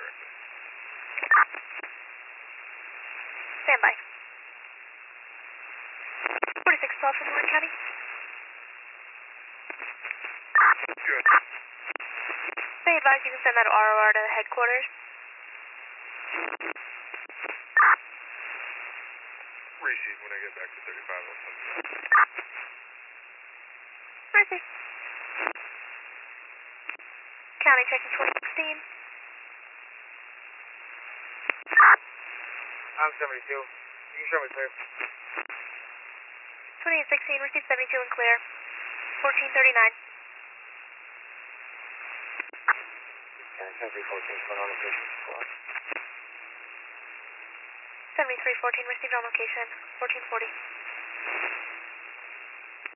correctly. Stand by. 4612 from Warren County. Good. They advise you can send that ROR to headquarters. Receive when I get back to 35. I'll send it. Mercy. County checking 2016. I'm 72. You can show me clear. 2816, receive 72 and clear. 1439. And 7314, on location. 7314, received on location. 1440.